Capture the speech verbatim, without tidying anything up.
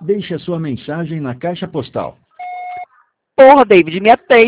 Deixe a sua mensagem na caixa postal. Porra, David, me atende.